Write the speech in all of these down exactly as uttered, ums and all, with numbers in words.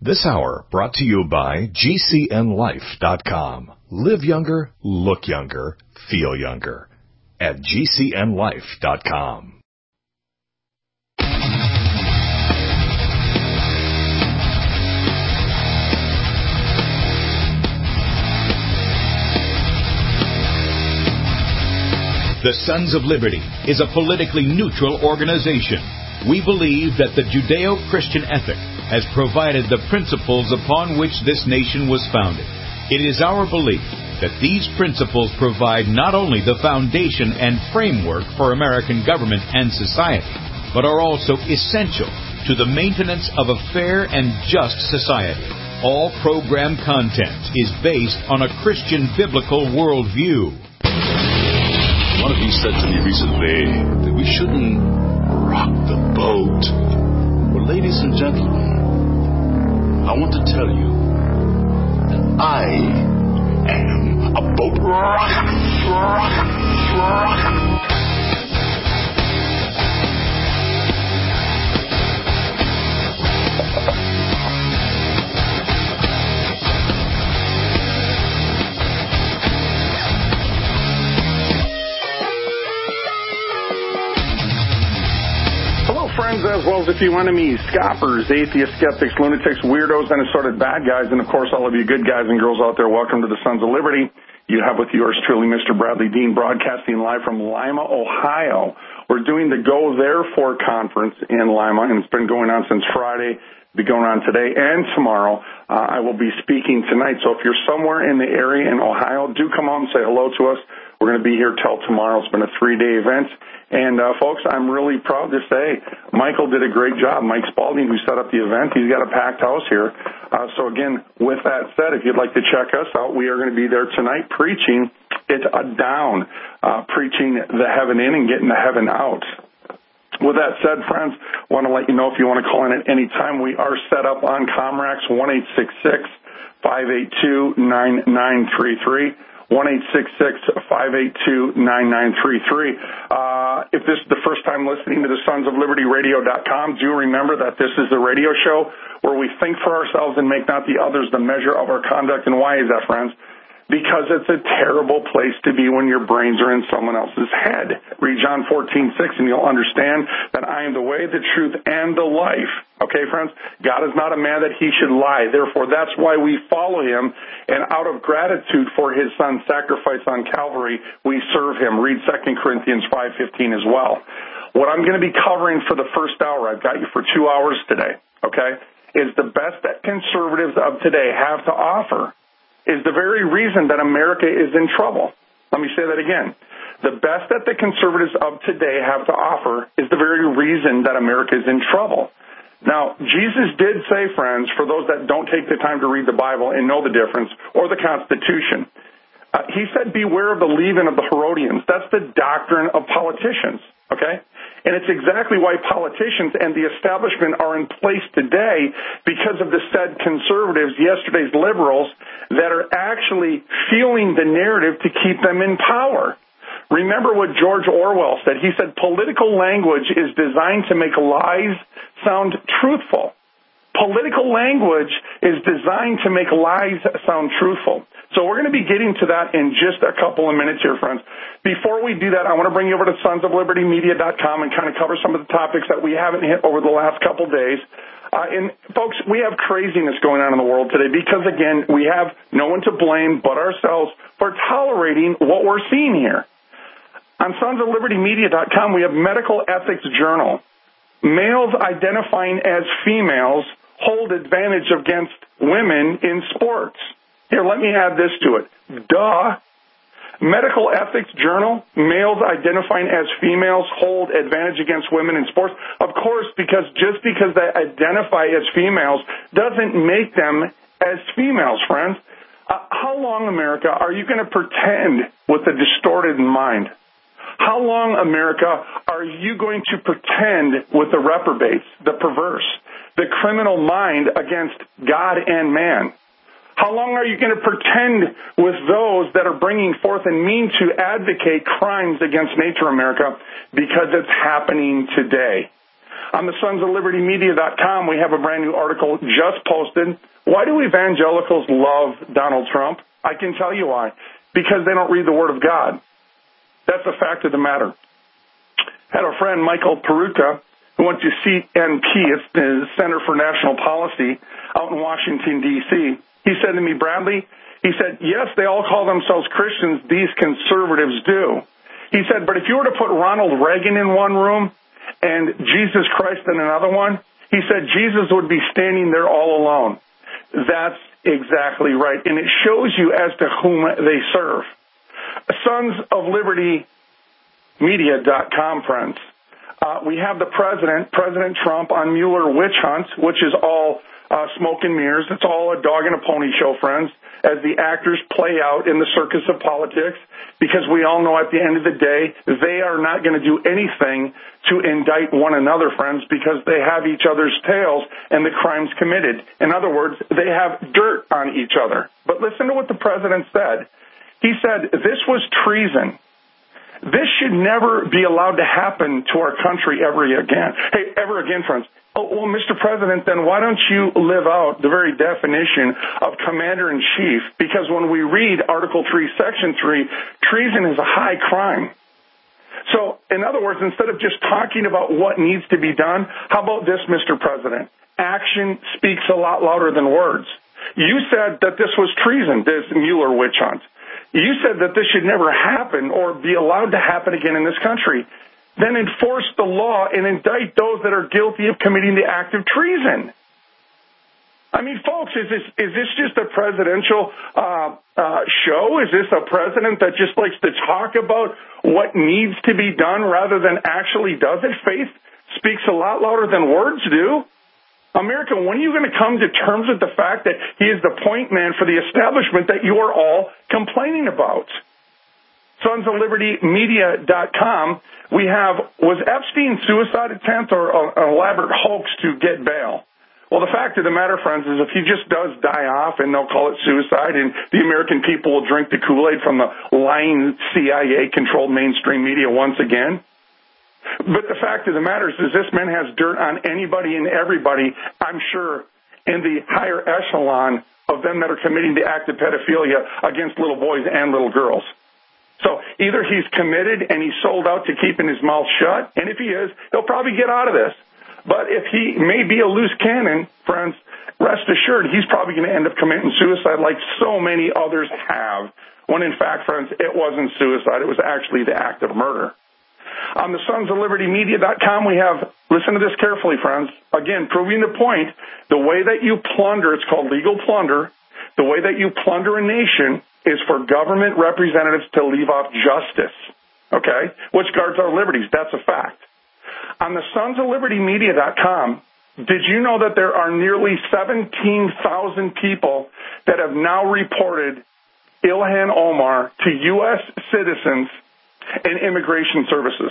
This hour brought to you by G C N life dot com. Live younger, look younger, feel younger at G C N life dot com. The Sons of Liberty is a politically neutral organization. We believe that the Judeo-Christian ethic has provided the principles upon which this nation was founded. It is our belief that these principles provide not only the foundation and framework for American government and society, but are also essential to the maintenance of a fair and just society. All program content is based on a Christian biblical worldview. One of you said to me recently that we shouldn't rock the boat. Well, ladies and gentlemen, I want to tell you that I am a boat rocker, rocker, rocker. Friends, as well as a few enemies, scoffers, atheists, skeptics, lunatics, weirdos, and assorted bad guys, and of course all of you good guys and girls out there, welcome to the Sons of Liberty. You have with yours truly Mister Bradley Dean, broadcasting live from Lima, Ohio. We're doing the Go Therefore conference in Lima, and it's been going on since Friday. It'll be going on today and tomorrow. Uh, I will be speaking tonight, so if you're somewhere in the area in Ohio, do come out and say hello to us. We're going to be here till tomorrow. It's been a three-day event. And, uh, folks, I'm really proud to say Michael did a great job. Mike Spalding, who set up the event, he's got a packed house here. Uh, so, again, with that said, if you'd like to check us out, we are going to be there tonight preaching it down, uh, preaching the heaven in and getting the heaven out. With that said, friends, I want to let you know if you want to call in at any time, we are set up on Comrax, one eight six six, five eight two, nine nine three three. one eight six six, five eight two, nine nine three three. Uh, if this is the first time listening to the Sons of Liberty Radio dot com, do remember that this is the radio show where we think for ourselves and make not the others the measure of our conduct. And why is that, friends? Because it's a terrible place to be when your brains are in someone else's head. Read John fourteen six and you'll understand that I am the way, the truth, and the life. Okay, friends? God is not a man that he should lie. Therefore, that's why we follow him. And out of gratitude for his son's sacrifice on Calvary, we serve him. Read Second Corinthians five fifteen as well. What I'm going to be covering for the first hour, I've got you for two hours today, okay, is the best that conservatives of today have to offer is the very reason that America is in trouble. Let me say that again. The best that the conservatives of today have to offer is the very reason that America is in trouble. Now, Jesus did say, friends, for those that don't take the time to read the Bible and know the difference, or the Constitution, uh, he said, beware of the leaven of the Herodians. That's the doctrine of politicians, okay? And it's exactly why politicians and the establishment are in place today because of the said conservatives, yesterday's liberals, that are actually fueling the narrative to keep them in power. Remember what George Orwell said. He said political language is designed to make lies sound truthful. Political language is designed to make lies sound truthful. So we're going to be getting to that in just a couple of minutes here, friends. Before we do that, I want to bring you over to Sons of Liberty Media dot com and kind of cover some of the topics that we haven't hit over the last couple days. Uh, and, folks, we have craziness going on in the world today because, again, we have no one to blame but ourselves for tolerating what we're seeing here. On Sons of Liberty Media dot com, we have Medical Ethics Journal. Males identifying as females hold advantage against women in sports. Here, let me add this to it. Duh. Medical Ethics Journal, males identifying as females hold advantage against women in sports. Of course, because just because they identify as females doesn't make them as females, friends. Uh, how long, America, are you going to pretend with a distorted mind? How long, America, are you going to pretend with the reprobates, the perverse, the criminal mind against God and man? How long are you going to pretend with those that are bringing forth and mean to advocate crimes against nature, America, because it's happening today? On the sons of liberty media dot com, we have a brand new article just posted. Why do evangelicals love Donald Trump? I can tell you why. Because they don't read the Word of God. That's a fact of the matter. Had a friend, Michael Peruka, who went to C N P, it's the Center for National Policy, out in Washington, D C He said to me, Bradley, he said, yes, they all call themselves Christians. These conservatives do. He said, but if you were to put Ronald Reagan in one room and Jesus Christ in another one, he said Jesus would be standing there all alone. That's exactly right. And it shows you as to whom they serve. sons of liberty media dot com, friends. Uh, we have the president, President Trump, on Mueller witch hunt, which is all uh, smoke and mirrors. It's all a dog and a pony show, friends, as the actors play out in the circus of politics, because we all know at the end of the day, they are not going to do anything to indict one another, friends, because they have each other's tails and the crimes committed. In other words, they have dirt on each other. But listen to what the president said. He said, this was treason. This should never be allowed to happen to our country ever again. Hey, ever again, friends. Oh, well, Mister President, then why don't you live out the very definition of commander-in-chief? Because when we read Article three, Section three, treason is a high crime. So, in other words, instead of just talking about what needs to be done, how about this, Mister President? Action speaks a lot louder than words. You said that this was treason, this Mueller witch hunt. You said that this should never happen or be allowed to happen again in this country. Then enforce the law and indict those that are guilty of committing the act of treason. I mean, folks, is this is this just a presidential uh, uh, show? Is this a president that just likes to talk about what needs to be done rather than actually does it? Faith speaks a lot louder than words do. America, when are you going to come to terms with the fact that he is the point man for the establishment that you are all complaining about? sons of liberty media dot com, we have, was Epstein suicide attempt or an elaborate hoax to get bail? Well, the fact of the matter, friends, is if he just does die off and they'll call it suicide and the American people will drink the Kool-Aid from the lying C I A-controlled mainstream media once again. But the fact of the matter is, is this man has dirt on anybody and everybody, I'm sure, in the higher echelon of them that are committing the act of pedophilia against little boys and little girls. So either he's committed and he's sold out to keeping his mouth shut, and if he is, he'll probably get out of this. But if he may be a loose cannon, friends, rest assured he's probably going to end up committing suicide like so many others have, when in fact, friends, it wasn't suicide. It was actually the act of murder. On the sons of liberty media dot com, we have, listen to this carefully, friends, again, proving the point, the way that you plunder, it's called legal plunder, the way that you plunder a nation is for government representatives to leave off justice, okay, which guards our liberties. That's a fact. On the sons of liberty media dot com, did you know that there are nearly seventeen thousand people that have now reported Ilhan Omar to U S citizens and immigration services?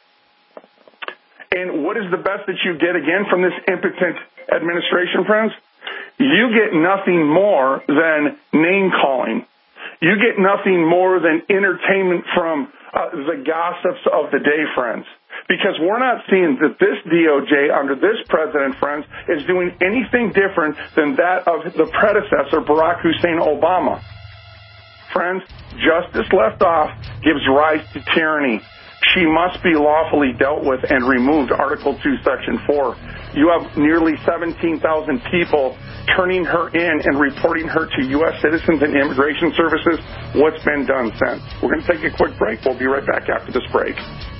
And what is the best that you get, again, from this impotent administration, friends? You get nothing more than name-calling. You get nothing more than entertainment from uh, the gossips of the day, friends. Because we're not seeing that this D O J under this president, friends, is doing anything different than that of the predecessor, Barack Hussein Obama. Friends, justice left off gives rise to tyranny. She must be lawfully dealt with and removed. Article two, Section four. You have nearly seventeen thousand people turning her in and reporting her to U S citizens and immigration services. What's been done since? We're going to take a quick break. We'll be right back after this break.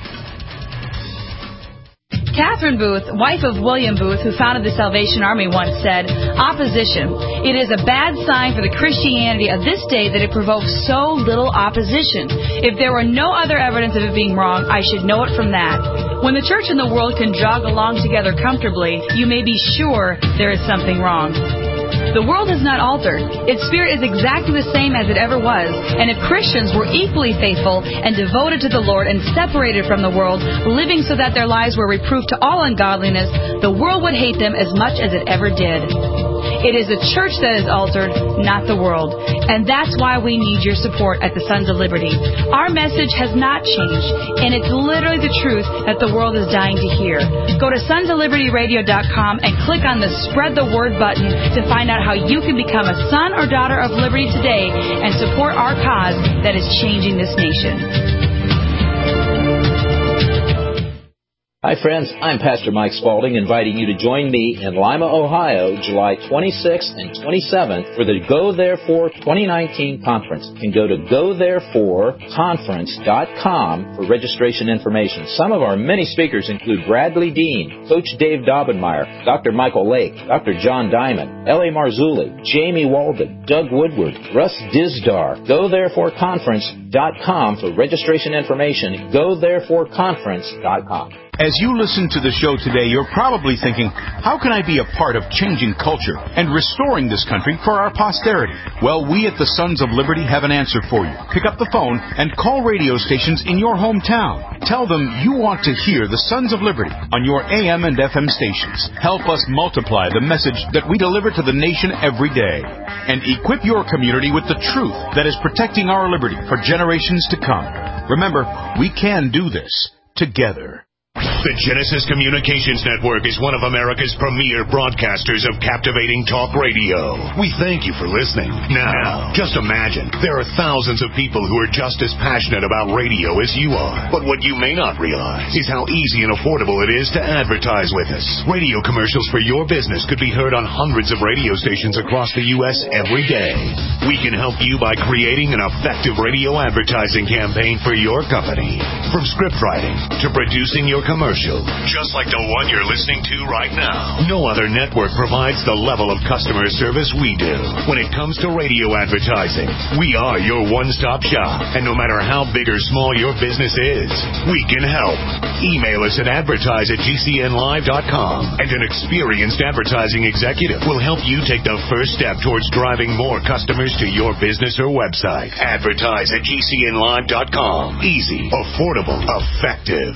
Catherine Booth, wife of William Booth, who founded the Salvation Army, once said, opposition. It is a bad sign for the Christianity of this day that it provokes so little opposition. If there were no other evidence of it being wrong, I should know it from that. When the church and the world can jog along together comfortably, you may be sure there is something wrong. The world has not altered. Its spirit is exactly the same as it ever was. And if Christians were equally faithful and devoted to the Lord and separated from the world, living so that their lives were reproof to all ungodliness, the world would hate them as much as it ever did. It is the church that is altered, not the world. And that's why we need your support at the Sons of Liberty. Our message has not changed, and it's literally the truth that the world is dying to hear. Go to sons of liberty radio dot com and click on the Spread the Word button to find out how you can become a son or daughter of liberty today and support our cause that is changing this nation. Hi, friends. I'm Pastor Mike Spaulding, inviting you to join me in Lima, Ohio, July twenty-sixth and twenty-seventh for the Go Therefore twenty nineteen conference. You can go to go therefore conference dot com for registration information. Some of our many speakers include Bradley Dean, Coach Dave Daubenmire, Doctor Michael Lake, Doctor John Diamond, L A Marzulli, Jamie Walden, Doug Woodward, Russ Dizdar. go therefore conference dot com for registration information. go therefore conference dot com. As you listen to the show today, you're probably thinking, how can I be a part of changing culture and restoring this country for our posterity? Well, we at the Sons of Liberty have an answer for you. Pick up the phone and call radio stations in your hometown. Tell them you want to hear the Sons of Liberty on your A M and F M stations. Help us multiply the message that we deliver to the nation every day. And equip your community with the truth that is protecting our liberty for generations to come. Remember, we can do this together. The Genesis Communications Network is one of America's premier broadcasters of captivating talk radio. We thank you for listening. Now, just imagine, there are thousands of people who are just as passionate about radio as you are. But what you may not realize is how easy and affordable it is to advertise with us. Radio commercials for your business could be heard on hundreds of radio stations across the U S every day. We can help you by creating an effective radio advertising campaign for your company. From script writing to producing your commercial, just like the one you're listening to right now. No other network provides the level of customer service we do. When it comes to radio advertising, we are your one-stop shop. And no matter how big or small your business is, we can help. Email us at advertise at g c n live dot com, and an experienced advertising executive will help you take the first step towards driving more customers to your business or website. Advertise at g c n live dot com. Easy, affordable, effective.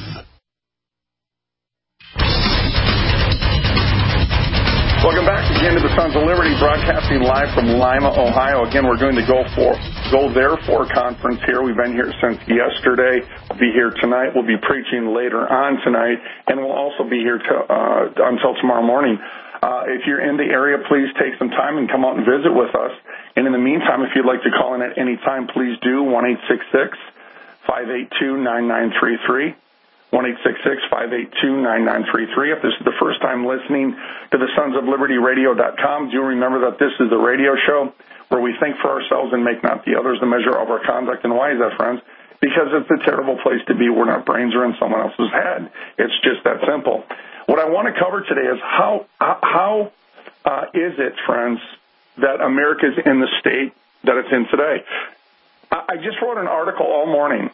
Welcome back again to the Sons of Liberty, broadcasting live from Lima, Ohio. Again, we're doing the Go for Go Therefore conference here. We've been here since yesterday. We'll be here tonight. We'll be preaching later on tonight, and we'll also be here to, uh, until tomorrow morning. Uh, if you're in the area, please take some time and come out and visit with us. And in the meantime, if you'd like to call in at any time, please do, one eight six six, five eight two, nine nine three three. one eight six six, five eight two, nine nine three three. If this is the first time listening to the sons of liberty radio dot com, do remember that this is a radio show where we think for ourselves and make not the others the measure of our conduct. And why is that, friends? Because it's a terrible place to be when our brains are in someone else's head. It's just that simple. What I want to cover today is how, how uh, is it, friends, that America is in the state that it's in today? I, I just wrote an article all morning.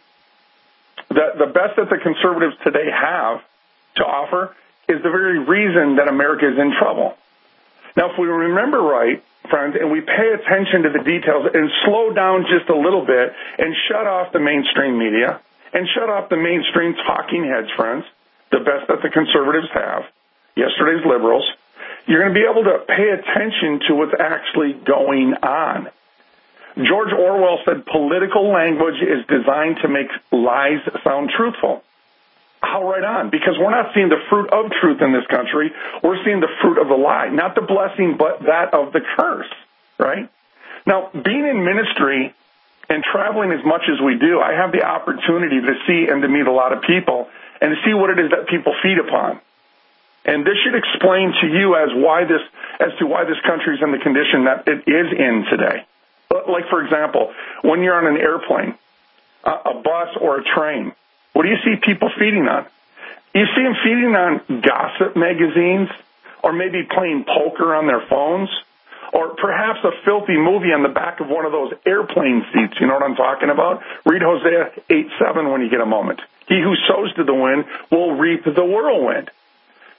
The, the best that the conservatives today have to offer is the very reason that America is in trouble. Now, if we remember right, friends, and we pay attention to the details and slow down just a little bit and shut off the mainstream media and shut off the mainstream talking heads, friends, the best that the conservatives have, yesterday's liberals, you're going to be able to pay attention to what's actually going on. George Orwell said political language is designed to make lies sound truthful. How right on? Because we're not seeing the fruit of truth in this country. We're seeing the fruit of the lie. Not the blessing, but that of the curse, right? Now, being in ministry and traveling as much as we do, I have the opportunity to see and to meet a lot of people and to see what it is that people feed upon. And this should explain to you as why this, as to why this country is in the condition that it is in today. Like, for example, when you're on an airplane, a bus, or a train, what do you see people feeding on? You see them feeding on gossip magazines, or maybe playing poker on their phones, or perhaps a filthy movie on the back of one of those airplane seats. You know what I'm talking about? Read Hosea eight seven when you get a moment. He who sows to the wind will reap the whirlwind.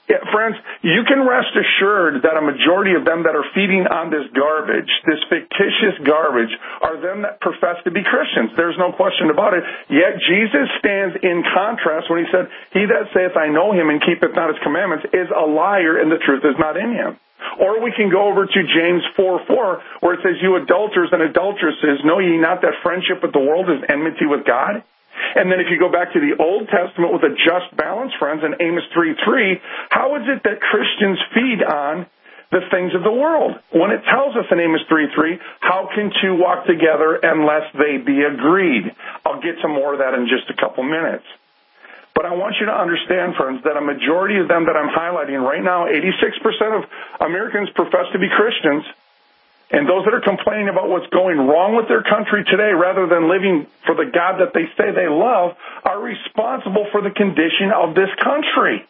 Yeah, friends, you can rest assured that a majority of them that are feeding on this garbage, this fictitious garbage, are them that profess to be Christians. There's no question about it. Yet Jesus stands in contrast when he said, "He that saith, I know him, and keepeth not his commandments, is a liar, and the truth is not in him." Or we can go over to James four four, where it says, "You adulterers and adulteresses, know ye not that friendship with the world is enmity with God?" And then if you go back to the Old Testament with a just balance, friends, in Amos three three, how is it that Christians feed on the things of the world? When it tells us in Amos three three, how can two walk together unless they be agreed? I'll get to more of that in just a couple minutes. But I want you to understand, friends, that a majority of them that I'm highlighting right now, eighty-six percent of Americans profess to be Christians. And those that are complaining about what's going wrong with their country today, rather than living for the God that they say they love, are responsible for the condition of this country.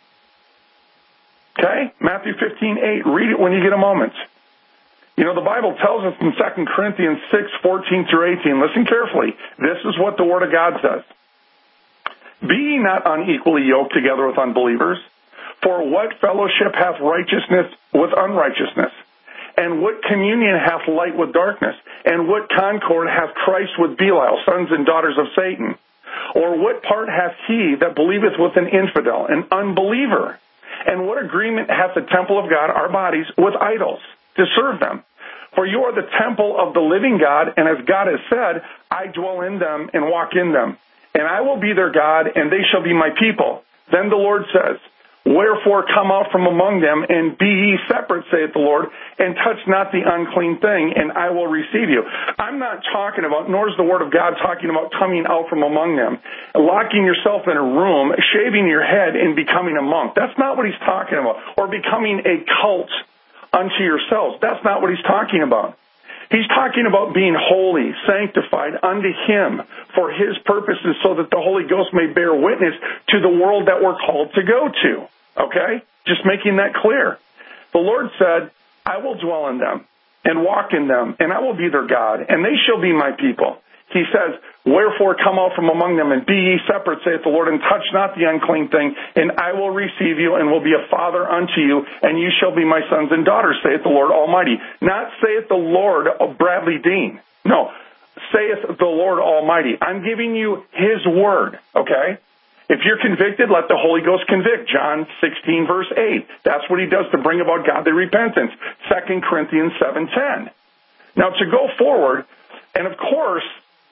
Okay? Matthew fifteen eight. Read it when you get a moment. You know, the Bible tells us in Second Corinthians six fourteen through eighteen, listen carefully. This is what the Word of God says. "Be ye not unequally yoked together with unbelievers, for what fellowship hath righteousness with unrighteousness? And what communion hath light with darkness? And what concord hath Christ with Belial, sons and daughters of Satan? Or what part hath he that believeth with an infidel, an unbeliever? And what agreement hath the temple of God, our bodies, with idols, to serve them? For you are the temple of the living God, and as God has said, I dwell in them and walk in them. And I will be their God, and they shall be my people. Then the Lord says, Wherefore come out from among them, and be ye separate, saith the Lord, and touch not the unclean thing, and I will receive you." I'm not talking about, nor is the Word of God talking about coming out from among them, locking yourself in a room, shaving your head, and becoming a monk. That's not what he's talking about. Or becoming a cult unto yourselves. That's not what he's talking about. He's talking about being holy, sanctified unto him for his purposes, so that the Holy Ghost may bear witness to the world that we're called to go to. Okay? Just making that clear. The Lord said, I will dwell in them and walk in them, and I will be their God, and they shall be my people. He says, Wherefore come out from among them, and be ye separate, saith the Lord, and touch not the unclean thing, and I will receive you, and will be a father unto you, and you shall be my sons and daughters, saith the Lord Almighty. Not saith the Lord of Bradley Dean. No, saith the Lord Almighty. I'm giving you his word, okay? If you're convicted, let the Holy Ghost convict. John sixteen, verse eight. That's what he does to bring about godly repentance. Second Corinthians seven ten. Now, to go forward, and of course,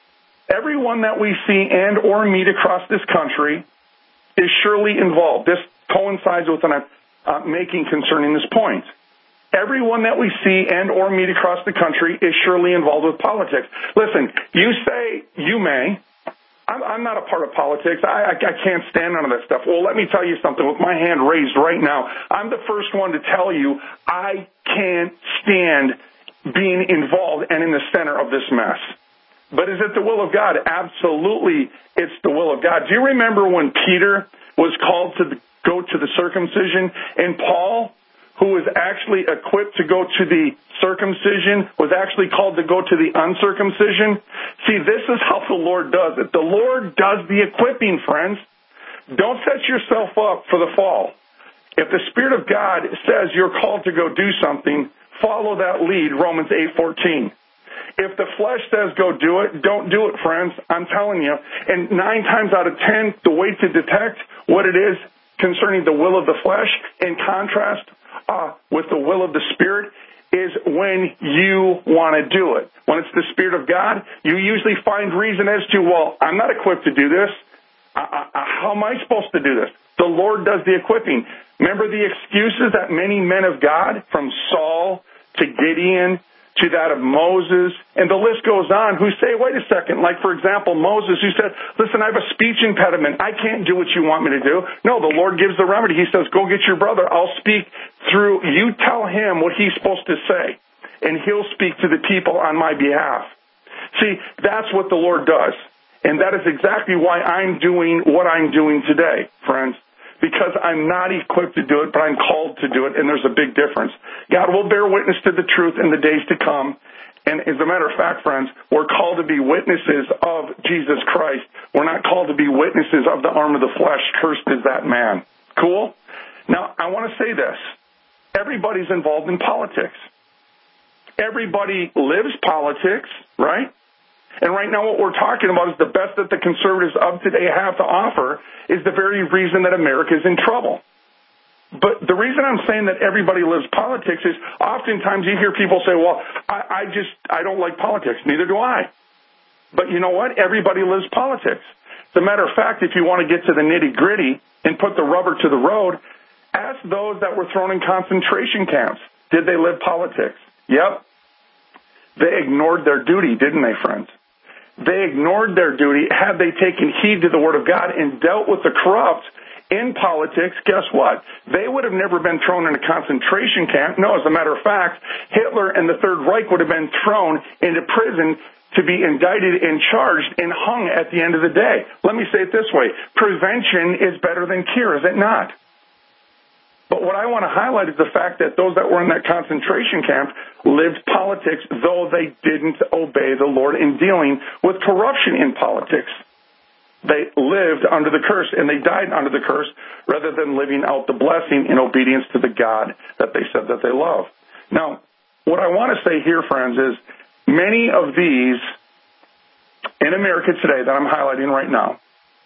everyone that we see and or meet across this country is surely involved. This coincides with what I'm uh, making concerning this point. Everyone that we see and or meet across the country is surely involved with politics. Listen, you say you may. I'm, I'm not a part of politics. I, I, I can't stand none of that stuff. Well, let me tell you something. With my hand raised right now, I'm the first one to tell you I can't stand being involved and in the center of this mess. But is it the will of God? Absolutely, it's the will of God. Do you remember when Peter was called to the, go to the circumcision, and Paul, who was actually equipped to go to the circumcision, was actually called to go to the uncircumcision? See, this is how the Lord does it. The Lord does the equipping, friends. Don't set yourself up for the fall. If the Spirit of God says you're called to go do something, follow that lead, Romans eight fourteen. If the flesh says go do it, don't do it, friends. I'm telling you. And nine times out of ten, the way to detect what it is concerning the will of the flesh, in contrast uh, with the will of the Spirit, is when you want to do it. When it's the Spirit of God, you usually find reason as to, well, I'm not equipped to do this. I, I, how am I supposed to do this? The Lord does the equipping. Remember the excuses that many men of God, from Saul to Gideon to that of Moses, and the list goes on, who say, wait a second, like, for example, Moses, who said, listen, I have a speech impediment. I can't do what you want me to do. No, the Lord gives the remedy. He says, go get your brother. I'll speak through, you tell him what he's supposed to say, and he'll speak to the people on my behalf. See, that's what the Lord does, and that is exactly why I'm doing what I'm doing today, friends. Because I'm not equipped to do it, but I'm called to do it, and there's a big difference. God will bear witness to the truth in the days to come. And as a matter of fact, friends, we're called to be witnesses of Jesus Christ. We're not called to be witnesses of the arm of the flesh. Cursed is that man. Cool? Now, I want to say this. Everybody's involved in politics. Everybody lives politics, right? And right now what we're talking about is the best that the conservatives of today have to offer is the very reason that America is in trouble. But the reason I'm saying that everybody lives politics is oftentimes you hear people say, well, I, I just, I don't like politics. Neither do I. But you know what? Everybody lives politics. As a matter of fact, if you want to get to the nitty-gritty and put the rubber to the road, ask those that were thrown in concentration camps. Did they live politics? Yep. They ignored their duty, didn't they, friends? They ignored their duty. Had they taken heed to the Word of God and dealt with the corrupt in politics, guess what? They would have never been thrown in a concentration camp. No, as a matter of fact, Hitler and the Third Reich would have been thrown into prison to be indicted and charged and hung at the end of the day. Let me say it this way. Prevention is better than cure, is it not? But what I want to highlight is the fact that those that were in that concentration camp lived politics, though they didn't obey the Lord in dealing with corruption in politics. They lived under the curse, and they died under the curse, rather than living out the blessing in obedience to the God that they said that they love. Now, what I want to say here, friends, is many of these in America today that I'm highlighting right now,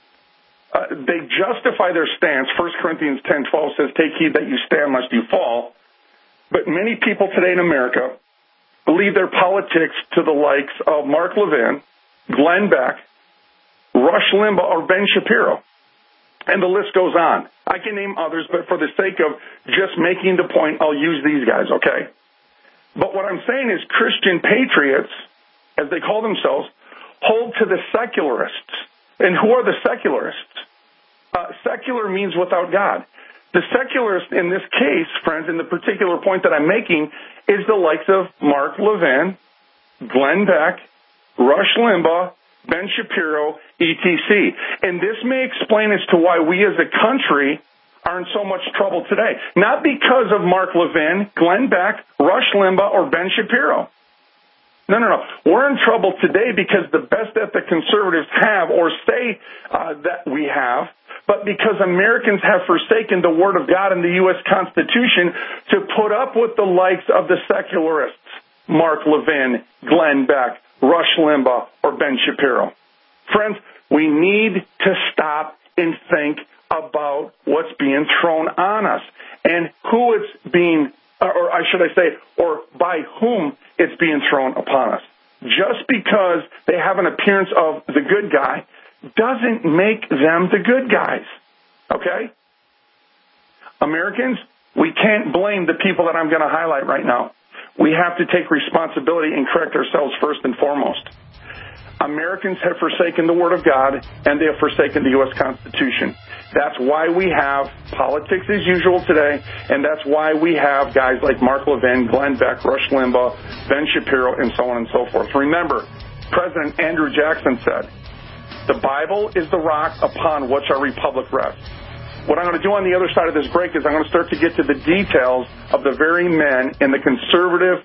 Uh, they justify their stance. First Corinthians ten twelve says, take heed that you stand lest you fall. But many people today in America leave their politics to the likes of Mark Levin, Glenn Beck, Rush Limbaugh, or Ben Shapiro. And the list goes on. I can name others, but for the sake of just making the point, I'll use these guys, okay? But what I'm saying is Christian patriots, as they call themselves, hold to the secularists. And who are the secularists? Uh, secular means without God. The secularist in this case, friends, in the particular point that I'm making, is the likes of Mark Levin, Glenn Beck, Rush Limbaugh, Ben Shapiro, et cetera. And this may explain as to why we as a country are in so much trouble today. Not because of Mark Levin, Glenn Beck, Rush Limbaugh, or Ben Shapiro. No, no, no. We're in trouble today because the best that the conservatives have or say uh, that we have, but because Americans have forsaken the Word of God and the U S Constitution to put up with the likes of the secularists, Mark Levin, Glenn Beck, Rush Limbaugh, or Ben Shapiro. Friends, we need to stop and think about what's being thrown on us and who it's being or I should I say, or by whom it's being thrown upon us. Just because they have an appearance of the good guy doesn't make them the good guys, okay? Americans, we can't blame the people that I'm going to highlight right now. We have to take responsibility and correct ourselves first and foremost. Americans have forsaken the Word of God, and they have forsaken the U S Constitution. That's why we have politics as usual today, and that's why we have guys like Mark Levin, Glenn Beck, Rush Limbaugh, Ben Shapiro, and so on and so forth. Remember, President Andrew Jackson said, the Bible is the rock upon which our republic rests. What I'm going to do on the other side of this break is I'm going to start to get to the details of the very men in the conservative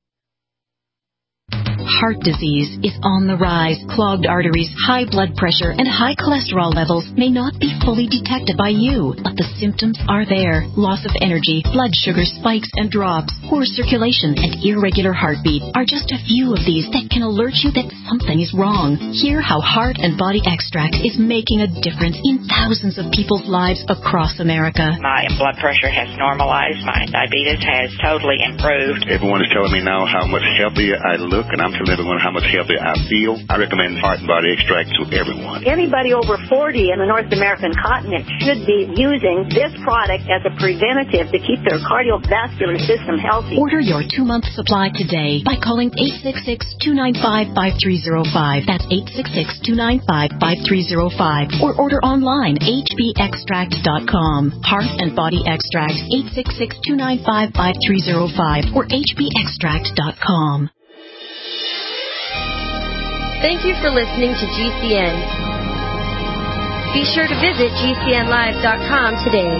Heart disease is on the rise. Clogged arteries, high blood pressure, and high cholesterol levels may not be fully detected by you, but the symptoms are there. Loss of energy, blood sugar spikes and drops, poor circulation, and irregular heartbeat are just a few of these that can alert you that something is wrong. Hear how Heart and Body Extract is making a difference in thousands of people's lives across America. My blood pressure has normalized. My diabetes has totally improved. Everyone is telling me now how much healthier I look, and I'm telling everyone how much healthier I feel. I recommend Heart and Body Extract to everyone. Anybody over forty in the North American continent should be using this product as a preventative to keep their cardiovascular system healthy. Order your two-month supply today by calling eight six six, two nine five, five three zero five. That's eight six six, two nine five, five three zero five. Or order online, h b extract dot com. Heart and Body Extract, eight six six, two nine five, five three zero five or h b extract dot com. Thank you for listening to G C N. Be sure to visit g c n live dot com today.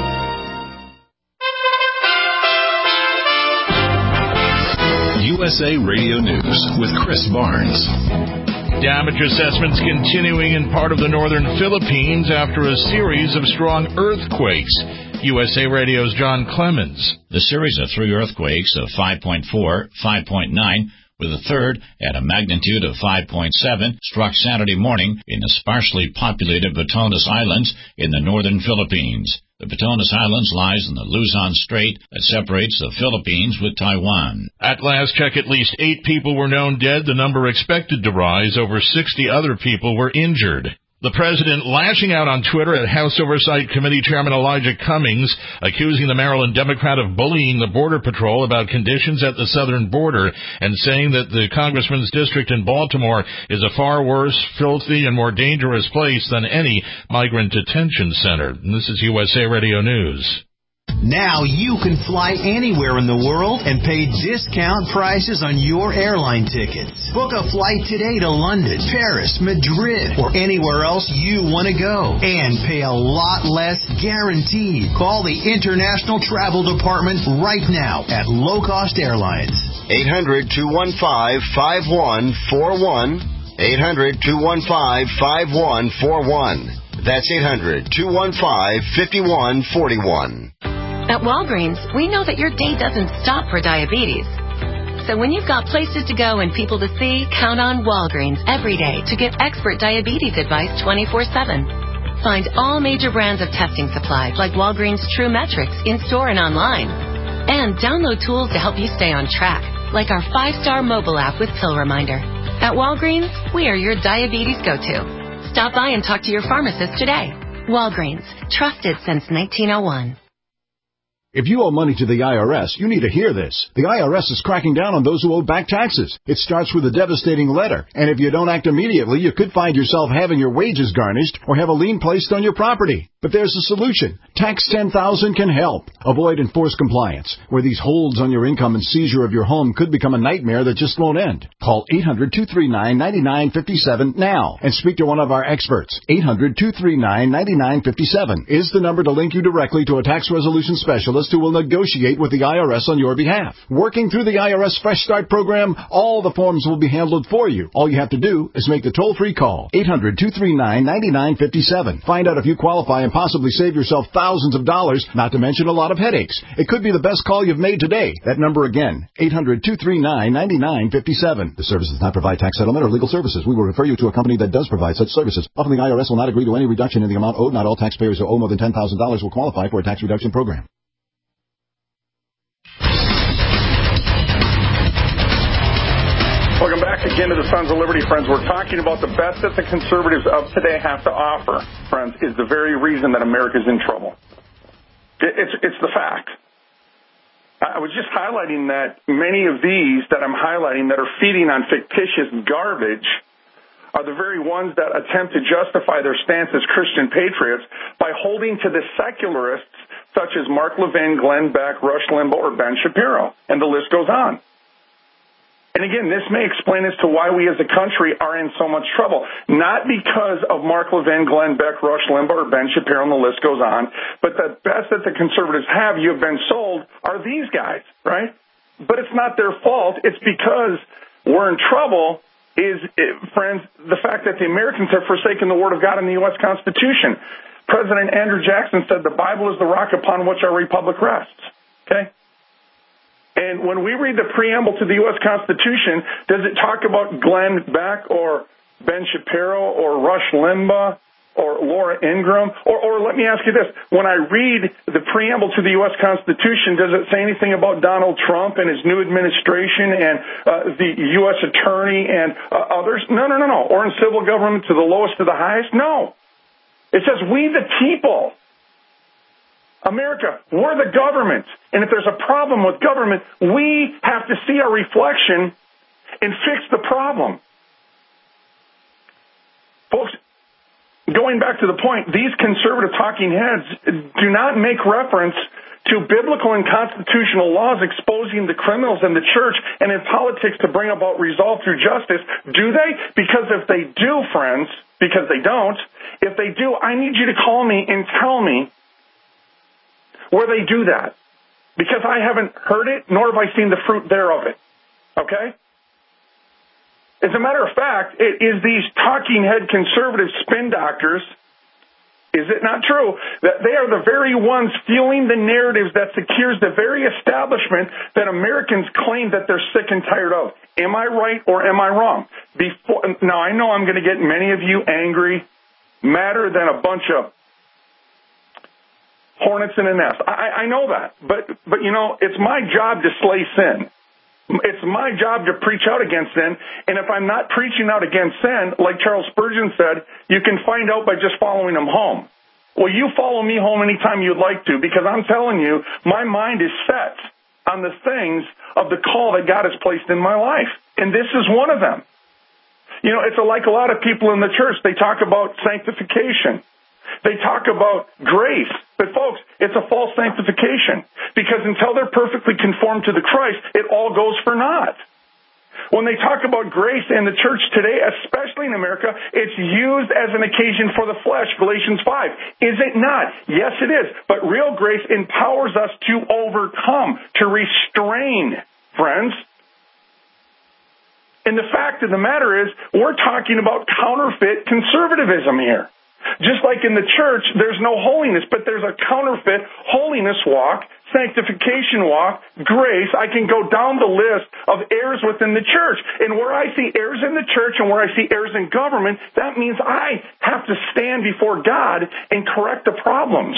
U S A Radio News with Chris Barnes. Damage assessments continuing in part of the northern Philippines after a series of strong earthquakes. U S A Radio's John Clemens. The series of three earthquakes of five point four, five point nine, with a third at a magnitude of five point seven struck Saturday morning in the sparsely populated Batones Islands in the northern Philippines. The Batones Islands lies in the Luzon Strait that separates the Philippines with Taiwan. At last check, at least eight people were known dead. The number expected to rise. Over sixty other people were injured. The president lashing out on Twitter at House Oversight Committee Chairman Elijah Cummings, accusing the Maryland Democrat of bullying the Border Patrol about conditions at the southern border and saying that the congressman's district in Baltimore is a far worse, filthy, and more dangerous place than any migrant detention center. And this is U S A Radio News. Now you can fly anywhere in the world and pay discount prices on your airline tickets. Book a flight today to London, Paris, Madrid, or anywhere else you want to go. And pay a lot less guaranteed. Call the International Travel Department right now at Low Cost Airlines. eight hundred, two one five, five one four one. eight hundred, two one five, five one four one. That's eight hundred, two one five, five one four one. At Walgreens, we know that your day doesn't stop for diabetes. So when you've got places to go and people to see, count on Walgreens every day to get expert diabetes advice twenty-four seven. Find all major brands of testing supplies like Walgreens True Metrics in-store and online. And download tools to help you stay on track, like our five-star mobile app with Pill Reminder. At Walgreens, we are your diabetes go-to. Stop by and talk to your pharmacist today. Walgreens, trusted since nineteen oh one. If you owe money to the I R S, you need to hear this. The I R S is cracking down on those who owe back taxes. It starts with a devastating letter, and if you don't act immediately, you could find yourself having your wages garnished or have a lien placed on your property. But there's a solution. Tax ten thousand can help. Avoid enforced compliance, where these holds on your income and seizure of your home could become a nightmare that just won't end. Call eight hundred, two three nine, nine nine five seven now and speak to one of our experts. eight hundred, two three nine, nine nine five seven is the number to link you directly to a tax resolution specialist who will negotiate with the I R S on your behalf. Working through the I R S Fresh Start program, all the forms will be handled for you. All you have to do is make the toll-free call. eight hundred, two three nine, nine nine five seven. Find out if you qualify and possibly save yourself thousands of dollars, not to mention a lot of headaches. It could be the best call you've made today. That number again, eight hundred, two three nine, nine nine five seven. The service does not provide tax settlement or legal services. We will refer you to a company that does provide such services. Often the I R S will not agree to any reduction in the amount owed. Not all taxpayers who owe more than ten thousand dollars will qualify for a tax reduction program. Welcome back again to the Sons of Liberty, friends. We're talking about the best that the conservatives of today have to offer, friends, is the very reason that America's in trouble. It's, it's the fact. I was just highlighting that many of these that I'm highlighting that are feeding on fictitious garbage are the very ones that attempt to justify their stance as Christian patriots by holding to the secularists such as Mark Levin, Glenn Beck, Rush Limbaugh, or Ben Shapiro, and the list goes on. And again, this may explain as to why we as a country are in so much trouble. Not because of Mark Levin, Glenn Beck, Rush Limbaugh, or Ben Shapiro, and the list goes on, but the best that the conservatives have, you have been sold, are these guys, right? But it's not their fault. It's because we're in trouble is, friends, the fact that the Americans have forsaken the Word of God in the U S Constitution. President Andrew Jackson said the Bible is the rock upon which our republic rests, okay? And when we read the preamble to the U S Constitution, does it talk about Glenn Beck or Ben Shapiro or Rush Limbaugh or Laura Ingraham? Or, or let me ask you this. When I read the preamble to the U S Constitution, does it say anything about Donald Trump and his new administration and uh, the U S attorney and uh, others? No, no, no, no. Or in civil government to the lowest to the highest? No. It says we the people. America, we're the government. And if there's a problem with government, we have to see our reflection and fix the problem. Folks, going back to the point, these conservative talking heads do not make reference to biblical and constitutional laws exposing the criminals in the church and in politics to bring about resolve through justice. Do they? Because if they do, friends, because they don't, if they do, I need you to call me and tell me where they do that, because I haven't heard it, nor have I seen the fruit thereof it, okay? As a matter of fact, it is these talking head conservative spin doctors Is it not true that they are the very ones fueling the narratives that secures the very establishment that Americans claim that they're sick and tired of? Am I right or am I wrong? Before, now, I know I'm going to get many of you angry, madder than a bunch of hornets in a nest. I, I know that. But, but, you know, it's my job to slay sin. It's my job to preach out against sin, and if I'm not preaching out against sin, like Charles Spurgeon said, you can find out by just following him home. Well, you follow me home anytime you'd like to, because I'm telling you, my mind is set on the things of the call that God has placed in my life, and this is one of them. You know, it's like a lot of people in the church, they talk about sanctification. They talk about grace. But, folks, it's a false sanctification. Because until they're perfectly conformed to the Christ, it all goes for naught. When they talk about grace in the church today, especially in America, it's used as an occasion for the flesh, Galatians five. Is it not? Yes, it is. But real grace empowers us to overcome, to restrain, friends. And the fact of the matter is, we're talking about counterfeit conservatism here. Just like in the church, there's no holiness, but there's a counterfeit holiness walk, sanctification walk, grace. I can go down the list of errors within the church. And where I see errors in the church and where I see errors in government, that means I have to stand before God and correct the problems.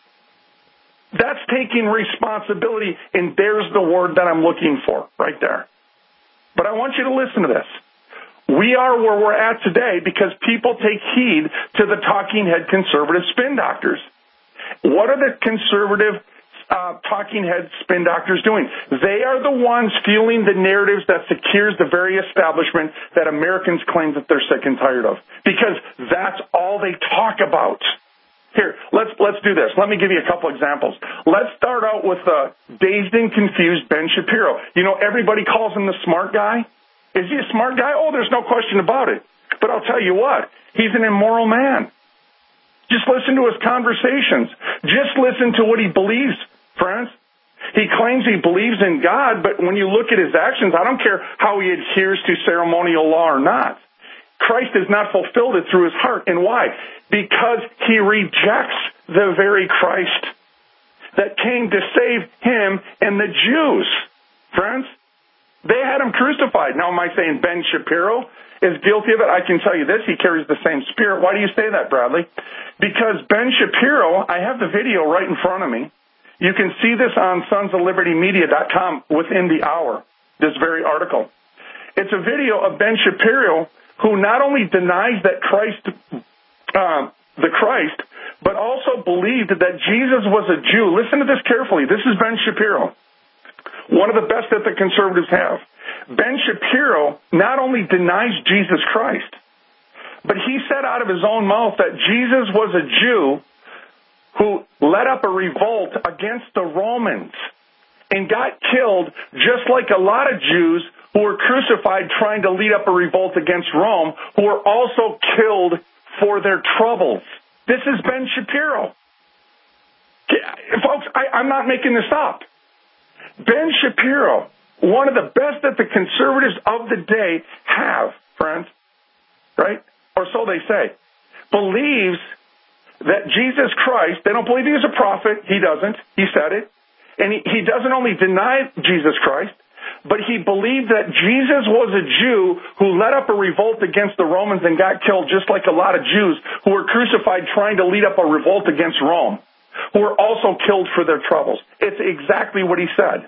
That's taking responsibility, and there's the word that I'm looking for right there. But I want you to listen to this. We are where we're at today because people take heed to the talking head conservative spin doctors. What are the conservative uh, talking head spin doctors doing? They are the ones fueling the narratives that secures the very establishment that Americans claim that they're sick and tired of. Because that's all they talk about. Here, let's let's do this. Let me give you a couple examples. Let's start out with the dazed and confused Ben Shapiro. You know, everybody calls him the smart guy. Is he a smart guy? Oh, there's no question about it. But I'll tell you what, he's an immoral man. Just listen to his conversations. Just listen to what he believes, friends. He claims he believes in God, but when you look at his actions, I don't care how he adheres to ceremonial law or not. Christ has not fulfilled it through his heart. And why? Because he rejects the very Christ that came to save him and the Jews, friends. They had him crucified. Now, am I saying Ben Shapiro is guilty of it? I can tell you this. He carries the same spirit. Why do you say that, Bradley? Because Ben Shapiro, I have the video right in front of me. You can see this on sons of liberty media dot com within the hour, this very article. It's a video of Ben Shapiro who not only denies that Christ, uh, the Christ, but also believed that Jesus was a Jew. Listen to this carefully. This is Ben Shapiro. One of the best that the conservatives have. Ben Shapiro not only denies Jesus Christ, but he said out of his own mouth that Jesus was a Jew who led up a revolt against the Romans and got killed just like a lot of Jews who were crucified trying to lead up a revolt against Rome, who were also killed for their troubles. This is Ben Shapiro. Folks, I, I'm not making this up. Ben Shapiro, one of the best that the conservatives of the day have, friends, right? Or so they say, believes that Jesus Christ, they don't believe he was a prophet. He doesn't. He said it. And he, he doesn't only deny Jesus Christ, but he believed that Jesus was a Jew who led up a revolt against the Romans and got killed just like a lot of Jews who were crucified trying to lead up a revolt against Rome, who were also killed for their troubles. It's exactly what he said.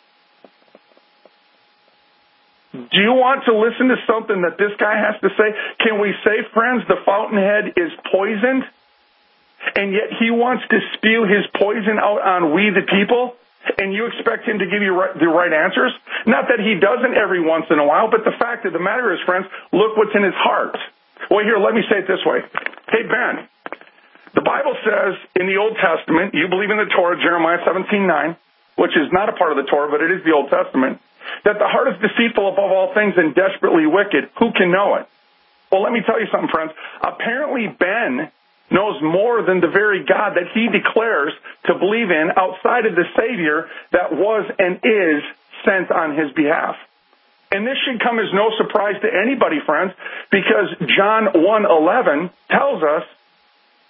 Do you want to listen to something that this guy has to say? Can we say, friends, the fountainhead is poisoned, and yet he wants to spew his poison out on we the people, and you expect him to give you right, the right answers? Not that he doesn't every once in a while, but the fact of the matter is, friends, look what's in his heart. Well, here, let me say it this way. Hey, Ben, the Bible says in the Old Testament, you believe in the Torah, Jeremiah seventeen nine, which is not a part of the Torah, but it is the Old Testament, that the heart is deceitful above all things and desperately wicked. Who can know it? Well, let me tell you something, friends. Apparently, Ben knows more than the very God that he declares to believe in outside of the Savior that was and is sent on his behalf. And this should come as no surprise to anybody, friends, because John one eleven tells us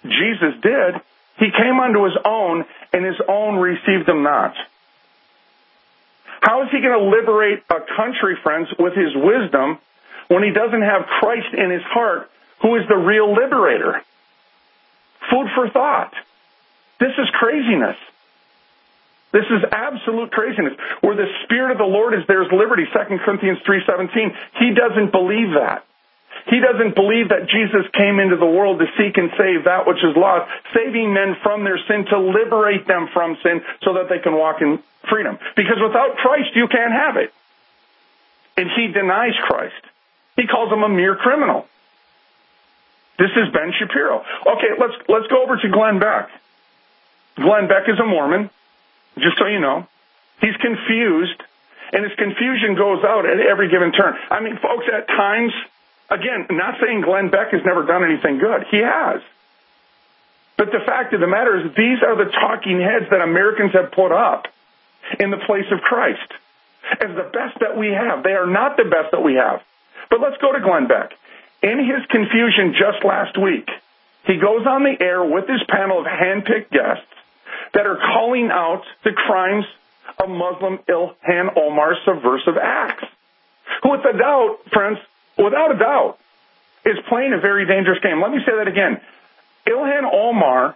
Jesus did. He came unto his own, and his own received him not. How is he going to liberate a country, friends, with his wisdom when he doesn't have Christ in his heart, who is the real liberator? Food for thought. This is craziness. This is absolute craziness. Where the Spirit of the Lord is, there's liberty. Second Corinthians three seventeen. He doesn't believe that. He doesn't believe that Jesus came into the world to seek and save that which is lost, saving men from their sin, to liberate them from sin so that they can walk in freedom. Because without Christ, you can't have it. And he denies Christ. He calls him a mere criminal. This is Ben Shapiro. Okay, let's let's go over to Glenn Beck. Glenn Beck is a Mormon, just so you know. He's confused, and his confusion goes out at every given turn. I mean, folks, at times, again, not saying Glenn Beck has never done anything good. He has. But the fact of the matter is, these are the talking heads that Americans have put up in the place of Christ as the best that we have. They are not the best that we have. But let's go to Glenn Beck. In his confusion just last week, he goes on the air with his panel of hand-picked guests that are calling out the crimes of Muslim Ilhan Omar's subversive acts, who, without a doubt, friends, without a doubt, is playing a very dangerous game. Let me say that again. Ilhan Omar,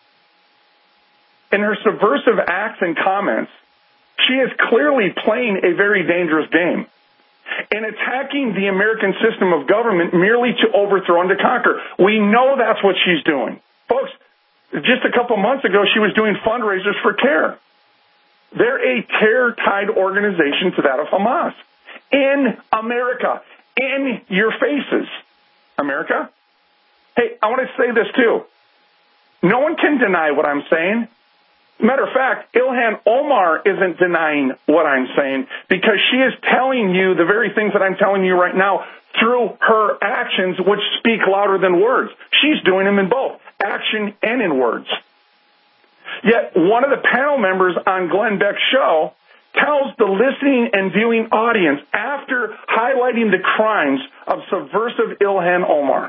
in her subversive acts and comments, she is clearly playing a very dangerous game in attacking the American system of government merely to overthrow and to conquer. We know that's what she's doing. Folks, just a couple months ago, she was doing fundraisers for CARE. They're a terror-tied organization to that of Hamas. In America. In your faces. America? Hey, I want to say this too. No one can deny what I'm saying. Matter of fact, Ilhan Omar isn't denying what I'm saying because she is telling you the very things that I'm telling you right now through her actions, which speak louder than words. She's doing them in both action and in words. Yet one of the panel members on Glenn Beck's show tells the listening and viewing audience, after highlighting the crimes of subversive Ilhan Omar,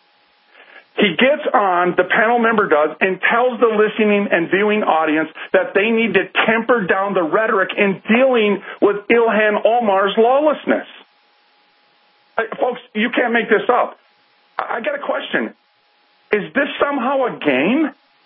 he gets on, the panel member does, and tells the listening and viewing audience that they need to temper down the rhetoric in dealing with Ilhan Omar's lawlessness. Hey, folks, you can't make this up. I got a question. Is this somehow a game?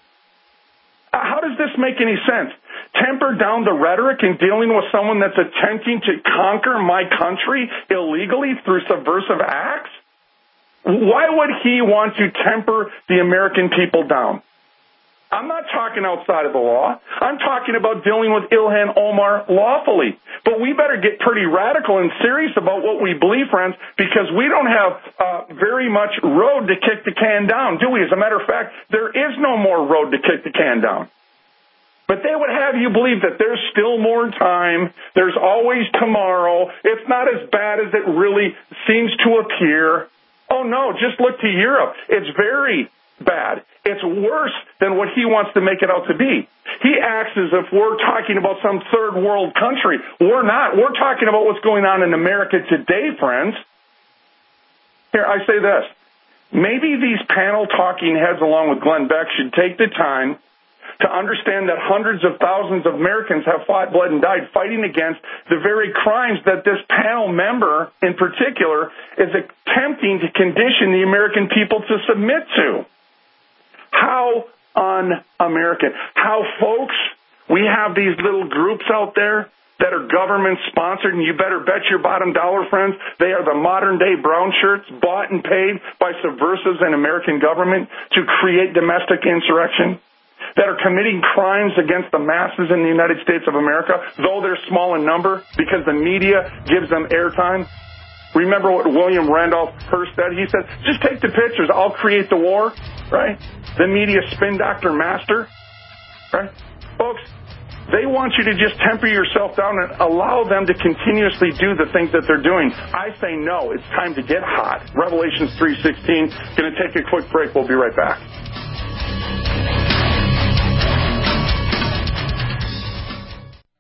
How does this make any sense? Temper down the rhetoric in dealing with someone that's attempting to conquer my country illegally through subversive acts? Why would he want to temper the American people down? I'm not talking outside of the law. I'm talking about dealing with Ilhan Omar lawfully. But we better get pretty radical and serious about what we believe, friends, because we don't have uh, very much road to kick the can down, do we? As a matter of fact, there is no more road to kick the can down. But they would have you believe that there's still more time, there's always tomorrow, it's not as bad as it really seems to appear. Oh, no, just look to Europe. It's very bad. It's worse than what he wants to make it out to be. He acts as if we're talking about some third world country. We're not. We're talking about what's going on in America today, friends. Here, I say this. Maybe these panel talking heads, along with Glenn Beck, should take the time to understand that hundreds of thousands of Americans have fought, bled, and died fighting against the very crimes that this panel member in particular is attempting to condition the American people to submit to. How un-American. How, folks, we have these little groups out there that are government-sponsored, and you better bet your bottom dollar, friends, they are the modern-day brown shirts bought and paid by subversives and American government to create domestic insurrection, that are committing crimes against the masses in the United States of America, though they're small in number because the media gives them airtime. Remember what William Randolph Hearst said? He said, just take the pictures, I'll create the war, right? The media spin doctor master, right? Folks, they want you to just temper yourself down and allow them to continuously do the things that they're doing. I say no, it's time to get hot. Revelations three sixteen, going to take a quick break. We'll be right back.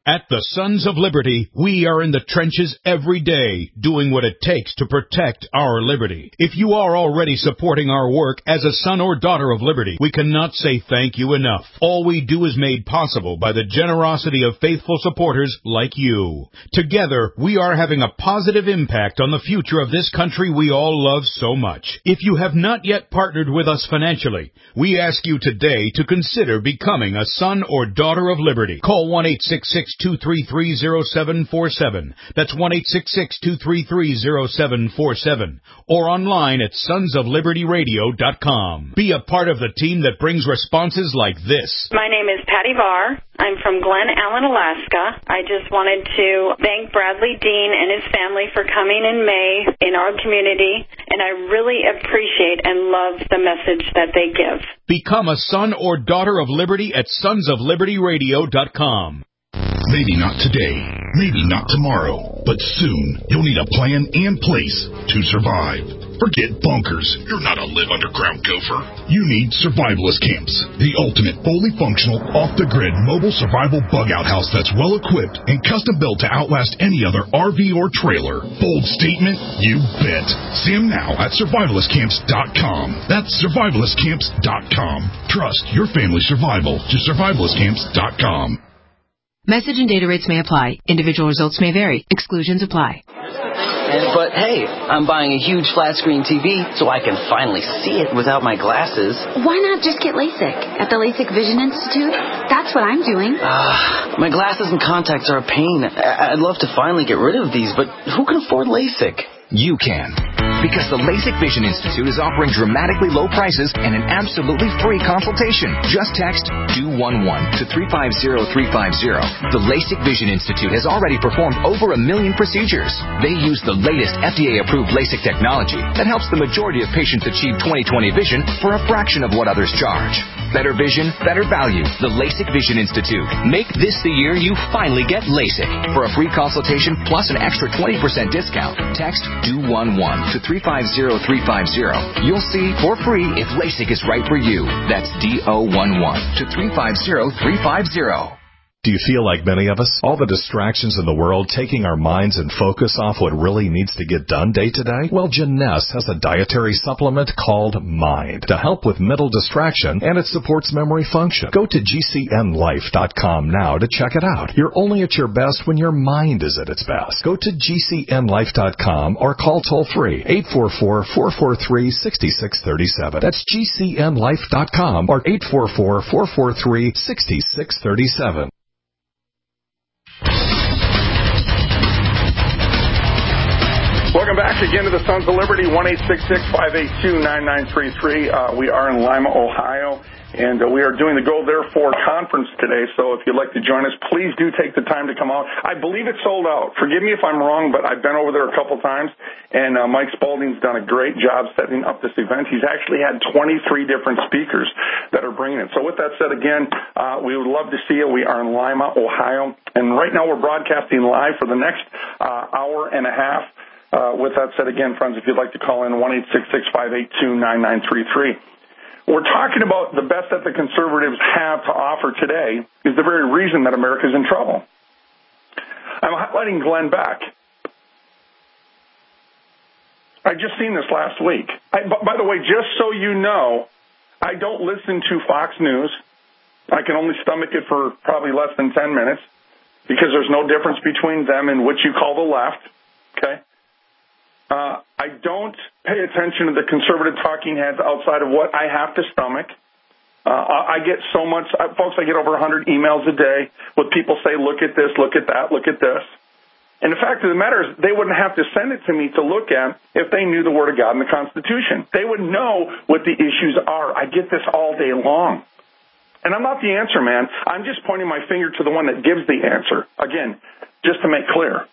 At the Sons of Liberty, we are in the trenches every day, doing what it takes to protect our liberty. If you are already supporting our work as a son or daughter of liberty, we cannot say thank you enough. All we do is made possible by the generosity of faithful supporters like you. Together, we are having a positive impact on the future of this country we all love so much. If you have not yet partnered with us financially, we ask you today to consider becoming a son or daughter of liberty. Call one eight six six, two three three, zero seven four seven. That's one eight six six, two three three, zero seven four seven. Or online at sons of liberty radio dot com. Be a part of the team that brings responses like this. My name is Patty Varr. I'm from Glen Allen, Alaska. I just wanted to thank Bradley Dean and his family for coming in May in our community, and I really appreciate and love the message that they give. Become a son or daughter of liberty at sons of liberty radio dot com. Maybe not today, maybe not tomorrow, but soon you'll need a plan and place to survive. Forget bunkers. You're not a live underground gopher. You need survivalist camps, the ultimate fully functional, off-the-grid mobile survival bug-out house that's well-equipped and custom-built to outlast any other R V or trailer. Bold statement? You bet. See them now at survivalist camps dot com. That's survivalist camps dot com. Trust your family's survival to survivalist camps dot com. Message and data rates may apply. Individual results may vary. Exclusions apply. And, but hey, I'm buying a huge flat-screen T V so I can finally see it without my glasses. Why not just get LASIK at the LASIK Vision Institute? That's what I'm doing. Uh, my glasses and contacts are a pain. I'd love to finally get rid of these, but who can afford LASIK? You can. Because the LASIK Vision Institute is offering dramatically low prices and an absolutely free consultation. Just text two one one to three five zero three five zero. The LASIK Vision Institute has already performed over a million procedures. They use the latest F D A-approved LASIK technology that helps the majority of patients achieve twenty twenty vision for a fraction of what others charge. Better vision, better value. The LASIK Vision Institute. Make this the year you finally get LASIK. For a free consultation plus an extra twenty percent discount, text two one one to three five zero three five zero. You'll see for free if LASIK is right for you. That's D O one one to three five zero three five zero. Do you feel like many of us? All the distractions in the world taking our minds and focus off what really needs to get done day to day? Well, Janess has a dietary supplement called Mind to help with mental distraction, and it supports memory function. Go to G C N life dot com now to check it out. You're only at your best when your mind is at its best. Go to G C N life dot com or call toll-free eight four four, four four three, six six three seven. That's G C N life dot com or eight four four, four four three, six six three seven. Welcome back again to the Sons of Liberty, one eight six six, five eight two, nine nine three three. Uh, we are in Lima, Ohio, and uh, we are doing the Go Therefore conference today, so if you'd like to join us, please do take the time to come out. I believe it's sold out. Forgive me if I'm wrong, but I've been over there a couple times, and uh, Mike Spaulding's done a great job setting up this event. He's actually had twenty-three different speakers that are bringing it. So with that said, again, uh, we would love to see you. We are in Lima, Ohio, and right now we're broadcasting live for the next uh, hour and a half. Uh, with that said, again, friends, if you'd like to call in, one eight six six, five eight two, nine nine three three. We're talking about the best that the conservatives have to offer today is the very reason that America's in trouble. I'm highlighting Glenn Beck. I just seen this last week. I, by the way, just so you know, I don't listen to Fox News. I can only stomach it for probably less than ten minutes because there's no difference between them and what you call the left, okay? Uh, I don't pay attention to the conservative talking heads outside of what I have to stomach. Uh, I get so much, uh, folks, I get over one hundred emails a day with people say, look at this, look at that, look at this. And the fact of the matter is they wouldn't have to send it to me to look at if they knew the Word of God and the Constitution. They would know what the issues are. I get this all day long. And I'm not the answer, man. I'm just pointing my finger to the one that gives the answer. Again, just to make clear.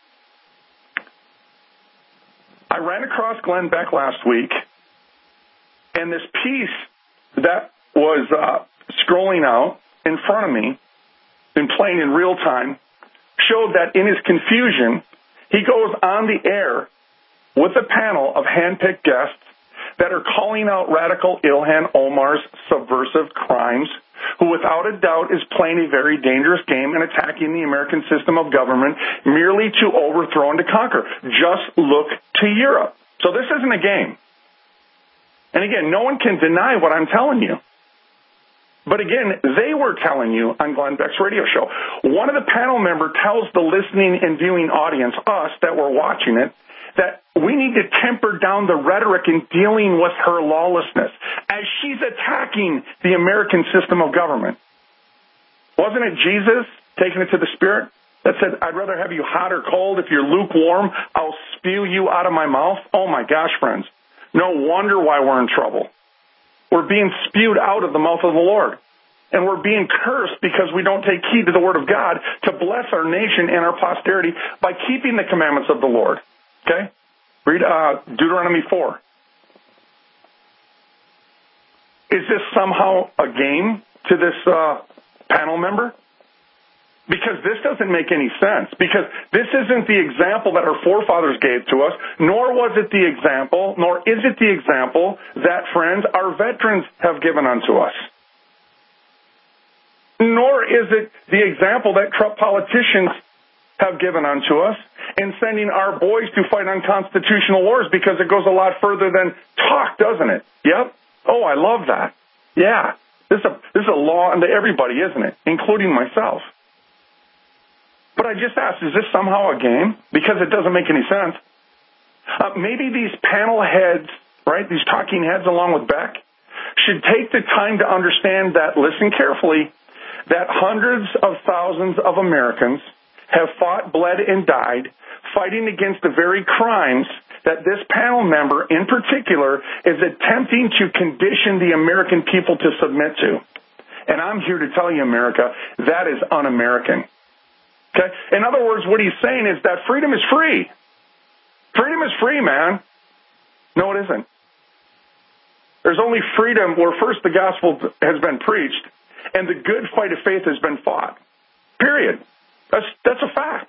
I ran across Glenn Beck last week, and this piece that was uh, scrolling out in front of me and playing in real time showed that in his confusion, he goes on the air with a panel of hand-picked guests that are calling out Radical Ilhan Omar's subversive crimes, who without a doubt is playing a very dangerous game and attacking the American system of government merely to overthrow and to conquer. Just look to Europe. So this isn't a game. And again, no one can deny what I'm telling you. But again, they were telling you on Glenn Beck's radio show. One of the panel members tells the listening and viewing audience, us that were watching it, that we need to temper down the rhetoric in dealing with her lawlessness as she's attacking the American system of government. Wasn't it Jesus taking it to the Spirit that said, I'd rather have you hot or cold. If you're lukewarm, I'll spew you out of my mouth? Oh my gosh, friends. No wonder why we're in trouble. We're being spewed out of the mouth of the Lord. And we're being cursed because we don't take heed to the Word of God to bless our nation and our posterity by keeping the commandments of the Lord. Okay? Read uh, Deuteronomy four. Is this somehow a game to this uh, panel member? Because this doesn't make any sense. Because this isn't the example that our forefathers gave to us, nor was it the example, nor is it the example that, friends, our veterans have given unto us. Nor is it the example that corrupt politicians have given unto us in sending our boys to fight unconstitutional wars, because it goes a lot further than talk, doesn't it? Yep. Oh, I love that. Yeah. This is a, this is a law unto everybody, isn't it? Including myself. But I just asked, is this somehow a game? Because it doesn't make any sense. Uh, maybe these panel heads, right, these talking heads along with Beck, should take the time to understand that, listen carefully, that hundreds of thousands of Americans have fought, bled, and died fighting against the very crimes that this panel member in particular is attempting to condition the American people to submit to. And I'm here to tell you, America, that is un-American. Okay? In other words, what he's saying is that freedom is free. Freedom is free, man. No, it isn't. There's only freedom where first the gospel has been preached and the good fight of faith has been fought. Period. That's, that's a fact.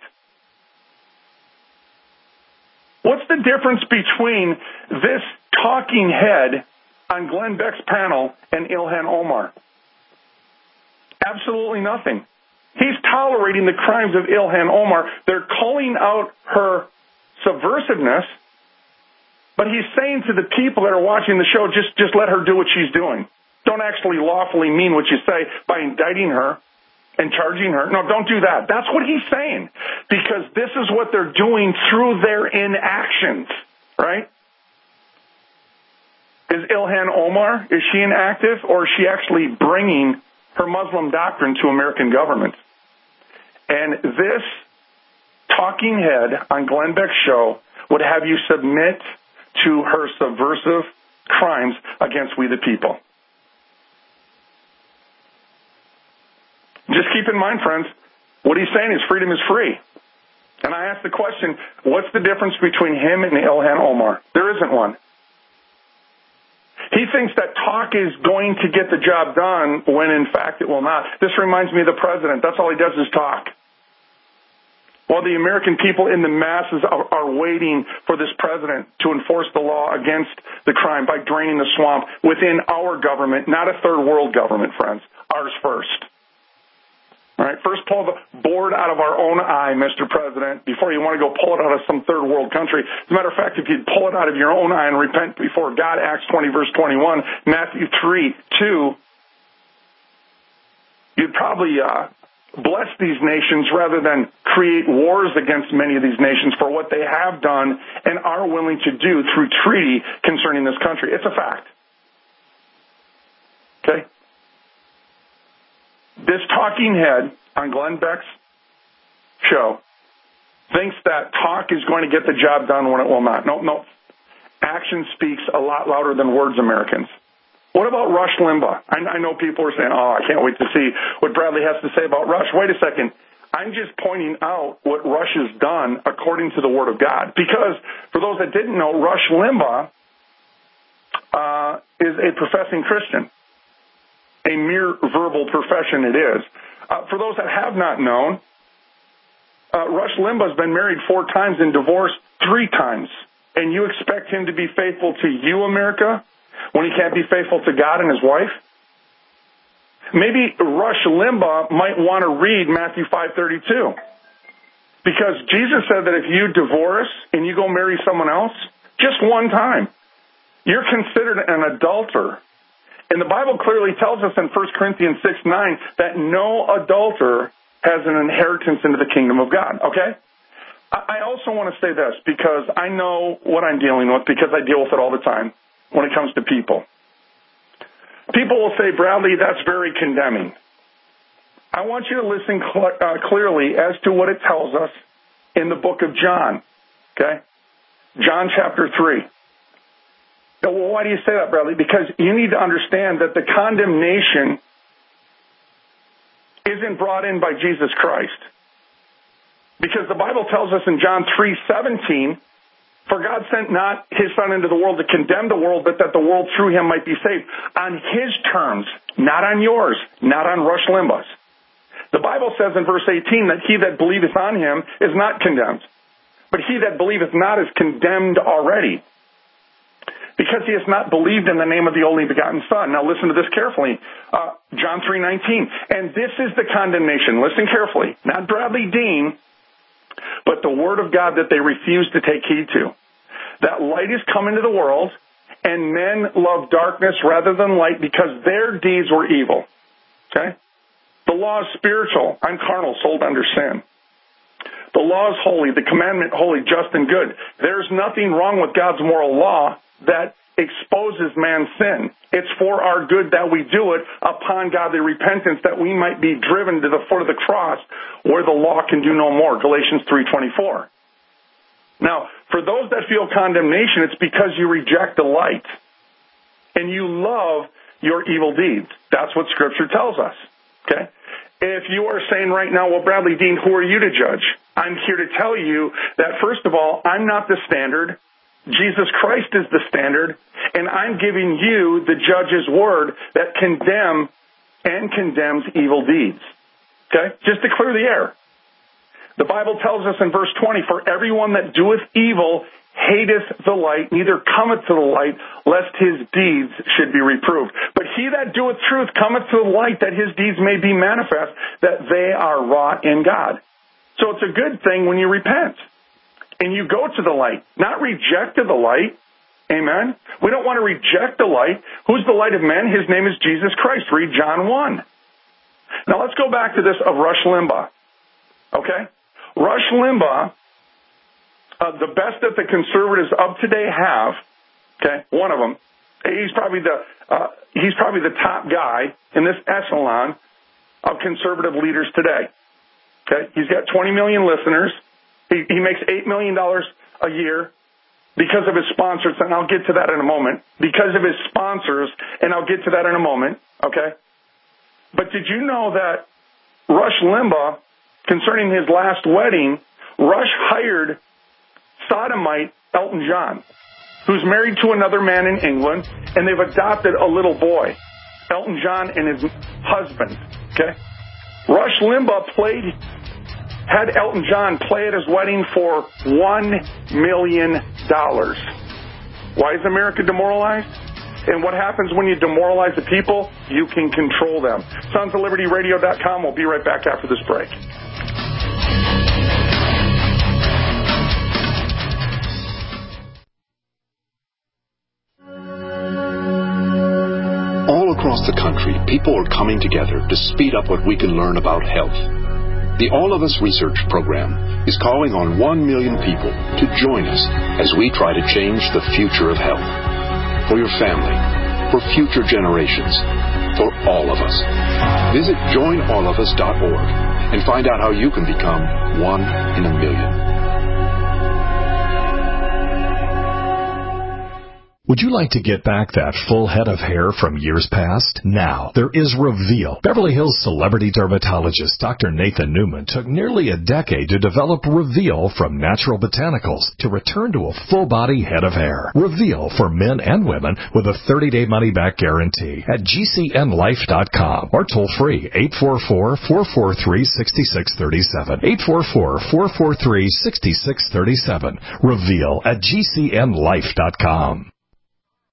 What's the difference between this talking head on Glenn Beck's panel and Ilhan Omar? Absolutely nothing. He's tolerating the crimes of Ilhan Omar. They're calling out her subversiveness, but he's saying to the people that are watching the show, just, just let her do what she's doing. Don't actually lawfully mean what you say by indicting her and charging her. No, don't do that. That's what he's saying, because this is what they're doing through their inactions, right? Is Ilhan Omar, is she inactive, or is she actually bringing her Muslim doctrine to American government? And this talking head on Glenn Beck's show would have you submit to her subversive crimes against we the people. Just keep in mind, friends, what he's saying is freedom is free. And I ask the question, what's the difference between him and Ilhan Omar? There isn't one. He thinks that talk is going to get the job done when, in fact, it will not. This reminds me of the president. That's all he does is talk. While the American people in the masses are, are waiting for this president to enforce the law against the crime by draining the swamp within our government, not a third world government, friends. Ours first. All right, first pull the board out of our own eye, Mister President, before you want to go pull it out of some third world country. As a matter of fact, if you'd pull it out of your own eye and repent before God, Acts twenty, verse twenty-one, Matthew three, two, you'd probably uh, bless these nations rather than create wars against many of these nations for what they have done and are willing to do through treaty concerning this country. It's a fact. Okay? This talking head on Glenn Beck's show thinks that talk is going to get the job done when it will not. No, no. Action speaks a lot louder than words, Americans. What about Rush Limbaugh? I, I know people are saying, oh, I can't wait to see what Bradley has to say about Rush. Wait a second. I'm just pointing out what Rush has done according to the Word of God. Because for those that didn't know, Rush Limbaugh uh, is a professing Christian. A mere verbal profession it is. Uh, for those that have not known, uh, Rush Limbaugh's been married four times and divorced three times. And you expect him to be faithful to you, America, when he can't be faithful to God and his wife? maybe Rush Limbaugh might want to read Matthew five thirty-two. Because Jesus said that if you divorce and you go marry someone else, just one time, you're considered an adulterer. And the Bible clearly tells us in First Corinthians six nine that no adulterer has an inheritance into the kingdom of God, okay? I also want to say this because I know what I'm dealing with because I deal with it all the time when it comes to people. People will say, Bradley, that's very condemning. I want you to listen cl- uh, clearly as to what it tells us in the book of John, okay? John chapter three. Well, why do you say that, Bradley? Because you need to understand that the condemnation isn't brought in by Jesus Christ. Because the Bible tells us in John three seventeen, for God sent not his Son into the world to condemn the world, but that the world through him might be saved. On his terms, not on yours, not on Rush Limbaugh's. The Bible says in verse eighteen that he that believeth on him is not condemned, but he that believeth not is condemned already, because he has not believed in the name of the only begotten Son. Now listen to this carefully. Uh, John three nineteen. And this is the condemnation. Listen carefully. Not Bradley Dean, but the word of God that they refuse to take heed to. That light is come into the world, and men love darkness rather than light because their deeds were evil. Okay? The law is spiritual. I'm carnal, sold under sin. The law is holy, the commandment holy, just and good. There's nothing wrong with God's moral law that exposes man's sin. It's for our good that we do it upon godly repentance, that we might be driven to the foot of the cross where the law can do no more. Galatians three twenty-four. Now, for those that feel condemnation, it's because you reject the light and you love your evil deeds. That's what Scripture tells us. Okay? If you are saying right now, well, Bradley Dean, who are you to judge? I'm here to tell you that, first of all, I'm not the standard. Jesus Christ is the standard, and I'm giving you the judge's word that condemn and condemns evil deeds. Okay? Just to clear the air. The Bible tells us in verse twenty, for everyone that doeth evil hateth the light, neither cometh to the light, lest his deeds should be reproved. But he that doeth truth cometh to the light, that his deeds may be manifest, that they are wrought in God. So it's a good thing when you repent and you go to the light, not reject the light. Amen? We don't want to reject the light. Who's the light of men? His name is Jesus Christ. Read John one. Now let's go back to this of Rush Limbaugh. Okay? Rush Limbaugh, uh, the best that the conservatives of today have, okay, one of them, he's probably the uh, he's probably the top guy in this echelon of conservative leaders today. Okay, he's got twenty million listeners. He, he makes eight million dollars a year because of his sponsors, and I'll get to that in a moment. Because of his sponsors, and I'll get to that in a moment. Okay, but did you know that Rush Limbaugh, concerning his last wedding, Rush hired sodomite Elton John, who's married to another man in England, and they've adopted a little boy, Elton John and his husband, okay? Rush Limbaugh played, had Elton John play at his wedding for one million dollars. Why is America demoralized? And what happens when you demoralize the people? You can control them. sons of liberty radio dot com. We'll be right back after this break. All across the country, people are coming together to speed up what we can learn about health. The All of Us Research Program is calling on one million people to join us as we try to change the future of health. For your family, for future generations, for all of us. Visit join all of us dot org and find out how you can become one in a million. Would you like to get back that full head of hair from years past? Now, there is Reveal. Beverly Hills celebrity dermatologist Doctor Nathan Newman took nearly a decade to develop Reveal from natural botanicals to return to a full-body head of hair. Reveal for men and women with a thirty-day money-back guarantee at G C N life dot com or toll-free eight four four, four four three, six six three seven. eight four four, four four three, six six three seven. Reveal at G C N life dot com.